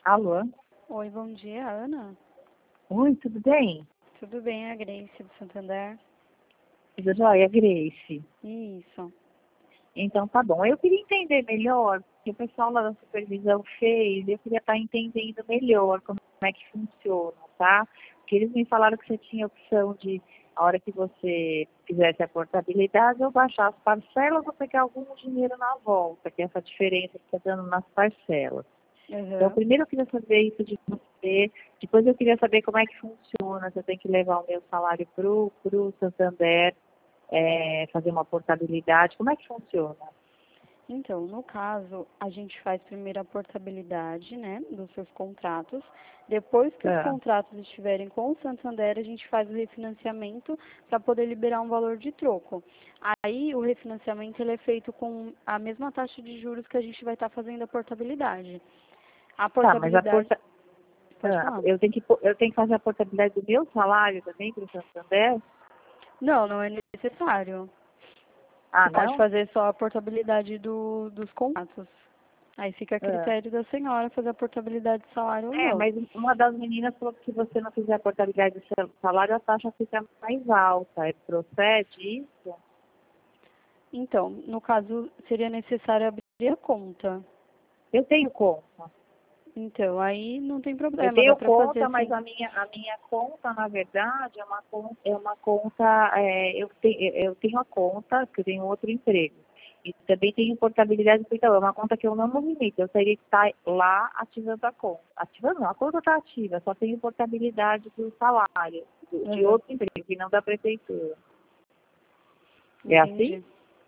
Alô? Oi, bom dia, Ana. Oi, tudo bem? Tudo bem, a Grace do Santander? Tudo jóia, Grace? Isso. Então tá bom. Eu queria entender melhor, porque o pessoal lá da supervisão fez, eu queria estar entendendo melhor como é que funciona, tá? Porque eles me falaram que você tinha a opção de, a hora que você fizesse a portabilidade, eu baixar as parcelas ou pegar algum dinheiro na volta, que é essa diferença que está dando nas parcelas. Então, Uhum. primeiro eu queria saber isso de você, depois eu queria saber como é que funciona, se eu tenho que levar o meu salário para o Santander, fazer uma portabilidade, como é que funciona? Então, no caso, a gente faz primeiro a portabilidade, né, dos seus contratos. Depois que os Ah, contratos estiverem com o Santander, a gente faz o refinanciamento para poder liberar um valor de troco. Aí, o refinanciamento ele é feito com a mesma taxa de juros que a gente vai estar fazendo a portabilidade. A tá, mas portabilidade, pode falar? eu tenho que fazer a portabilidade do meu salário também para o Santander? Não, não é necessário. Ah, Você pode não? fazer só a portabilidade dos contratos. Aí fica a Ah. critério da senhora fazer a portabilidade de salário ou não. Mas uma das meninas falou que se você não fizer a portabilidade do seu salário, a taxa fica mais alta. Procede isso? Então, no caso, seria necessário abrir a conta. Eu tenho conta. Então, aí não tem Eu problema, dá tenho para fazer conta, mas assim. a minha conta, na verdade, é uma conta, eu tenho a conta, que eu tenho outro emprego. E também tenho portabilidade do Itaú. É uma conta que eu não movimento. Eu teria que estar lá ativando a conta. Ativando não, a conta está ativa, só tenho portabilidade do salário, de Uhum, outro emprego, que não da prefeitura. É assim? entendi.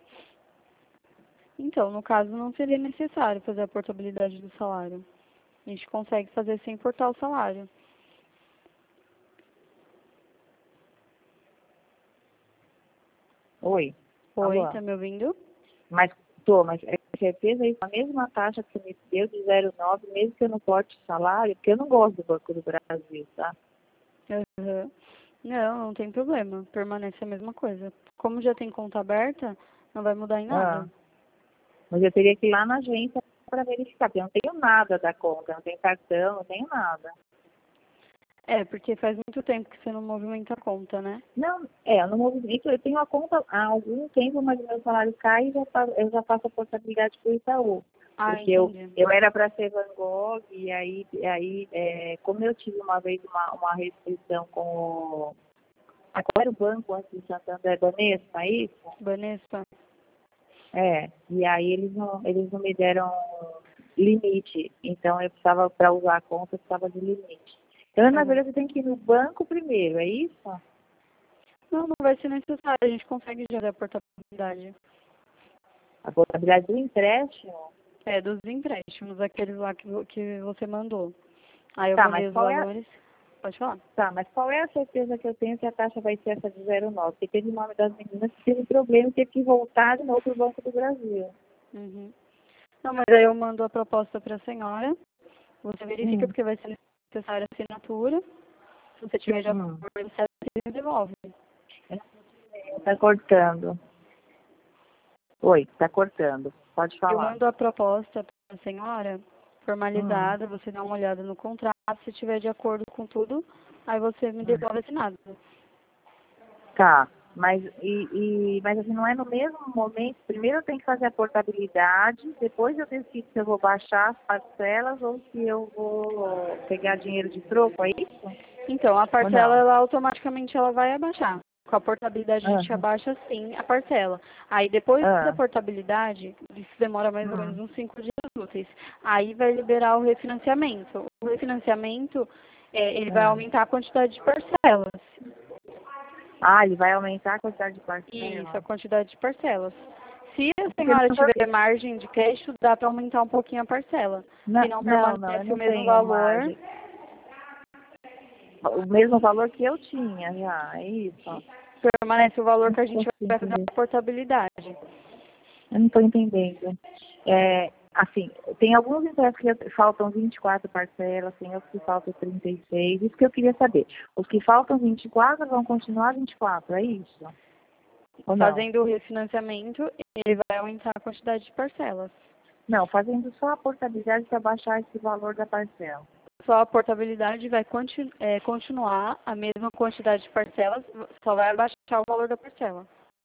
Então, no caso, não seria necessário fazer a portabilidade do salário. A gente consegue fazer sem importar o salário. Oi, Oi, alô? tá me ouvindo? Mas é certeza isso, a mesma taxa que você me deu de 0,9, mesmo que eu não corte o salário, porque eu não gosto do Banco do Brasil, tá? Uhum. Não, não tem problema. Permanece a mesma coisa. Como já tem conta aberta, não vai mudar em Ah, nada. mas eu teria que ir lá na agência para verificar, porque eu não tenho nada da conta, não tenho cartão, não tenho nada. É, porque faz muito tempo que você não movimenta a conta, né? Não, eu não movimento, eu tenho a conta há algum tempo, mas o meu salário cai e eu já faço a portabilidade para o Itaú. Ah, Porque eu, entendi. eu era para ser Van Gogh, e aí como eu tive uma vez uma restrição com o... Qual era o banco antes do Santander, Banespa, é isso? Banespa? E aí eles não me deram limite. Então eu precisava, para usar a conta, eu precisava de limite. Então, na Uhum. verdade, eu tenho que ir no banco primeiro, é isso? Não, não vai ser necessário. A gente consegue já fazer a portabilidade. A portabilidade do empréstimo. É, dos empréstimos, aqueles lá que você mandou. Aí eu Tá, mandei mas os qual é, valores. Pode falar. mas qual é a certeza que eu tenho que a taxa vai ser essa de 0,9? Porque teve uma das meninas que teve problema e teve que voltar de novo para o Banco do Brasil. Uhum. Não, mas aí eu mando a proposta para a senhora. Você verifica Hum, porque vai ser necessária a assinatura. Se você tiver de hum. acordo, você devolve. Tá cortando. Oi, tá cortando. Pode Eu falar. mando a proposta para a senhora, Hum. formalizada, você dá uma olhada no contrato, se estiver de acordo com tudo, aí você me Hum. devolve assinado. Tá, mas assim, não é no mesmo momento. Primeiro eu tenho que fazer a portabilidade, depois eu decido se eu vou baixar as parcelas ou se eu vou pegar dinheiro de troco, é isso? Então, a Ou parcela, não? ela automaticamente ela vai abaixar. Com a portabilidade a gente Ah, abaixa sim a parcela. Aí depois da ah, portabilidade, isso demora mais ou menos hum, uns 5 dias úteis. Aí vai liberar o refinanciamento. O refinanciamento, ele vai ah. aumentar a quantidade de parcelas. Ele vai aumentar a quantidade de Isso, a parcelas? quantidade de parcelas. Se a Porque senhora tiver margem de crédito, dá para aumentar um pouquinho a parcela. Se não não, eu permanece o não mesmo tenho valor, margem. O mesmo valor que eu tinha já, é isso? permanece o valor Não que a gente consigo vai fazer entender. a portabilidade. Eu não estou entendendo. Assim, tem alguns empréstimos que faltam 24 parcelas, tem outros que faltam 36. Isso que eu queria saber. Os que faltam 24 vão continuar 24, é isso? Ou não? Fazendo o refinanciamento, ele vai aumentar a quantidade de parcelas. Não, fazendo só a portabilidade para baixar esse valor da parcela. Só a portabilidade vai continuar a mesma quantidade de parcelas, só vai abaixar o valor da parcela.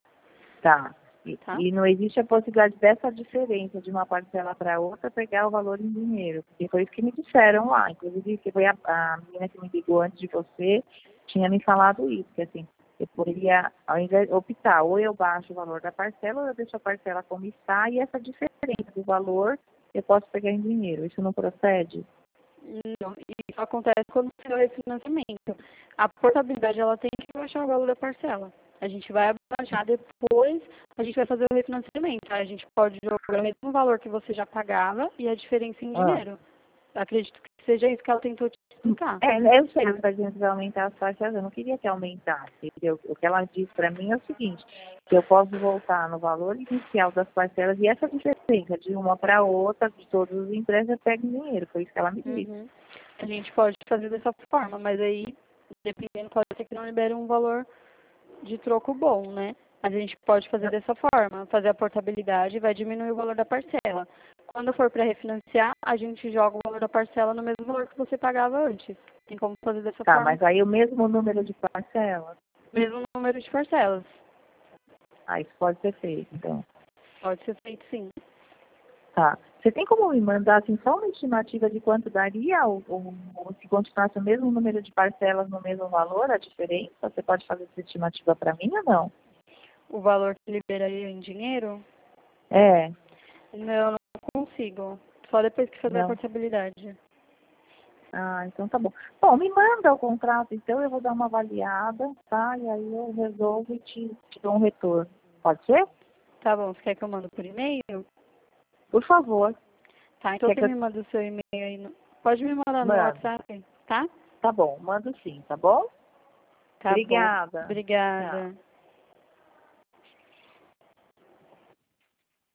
Tá. Tá? E não existe a possibilidade dessa diferença de uma parcela para outra pegar o valor em dinheiro. Porque foi isso que me disseram lá. Inclusive, que foi a menina que me ligou antes de você, tinha me falado isso, que assim, eu poderia, ao invés de optar, ou eu baixo o valor da parcela, ou eu deixo a parcela como está, e essa diferença do valor eu posso pegar em dinheiro. Isso não procede? Não, isso acontece quando você dá o refinanciamento. A portabilidade ela tem que baixar o valor da parcela. A gente vai abaixar depois, a gente vai fazer o refinanciamento. Aí a gente pode jogar o mesmo valor que você já pagava e a diferença em dinheiro. Acredito que seja isso que ela tentou te explicar. Eu sei, mas a gente vai aumentar as parcelas, eu não queria que aumentasse. Entendeu? O que ela disse para mim é o seguinte, que eu posso voltar no valor inicial das parcelas e essa diferença de uma para outra, de todos os empréstimos, eu pego em dinheiro. Foi isso que ela me disse. Uhum. A gente pode fazer dessa forma, mas aí, dependendo, pode ser que não libere um valor de troco bom, né? Mas a gente pode fazer dessa forma, fazer a portabilidade e vai diminuir o valor da parcela. Quando for para refinanciar, a gente joga o valor da parcela no mesmo valor que você pagava antes. Tem como fazer dessa Tá, forma? mas aí o mesmo número de parcelas? Mesmo número de parcelas. Ah, isso pode ser feito, então. Pode ser feito sim. Tá. Você tem como me mandar assim, só uma estimativa de quanto daria, ou se continuasse o mesmo número de parcelas no mesmo valor, a diferença? Você pode fazer essa estimativa para mim ou não? O valor que liberaria em dinheiro? É, Não, eu não consigo. Só depois que fazer a não. portabilidade. Ah, então tá bom. Bom, me manda o contrato, então eu vou dar uma avaliada, tá? E aí eu resolvo e te dou um retorno. Pode ser? Tá bom, você quer que eu mando por e-mail? Por favor. Tá, então Quer você que eu me manda o seu e-mail aí. Pode me mandar no mando? WhatsApp, tá? Tá bom, mando sim, tá bom? Tá bom. Obrigada. Tchau. Obrigada.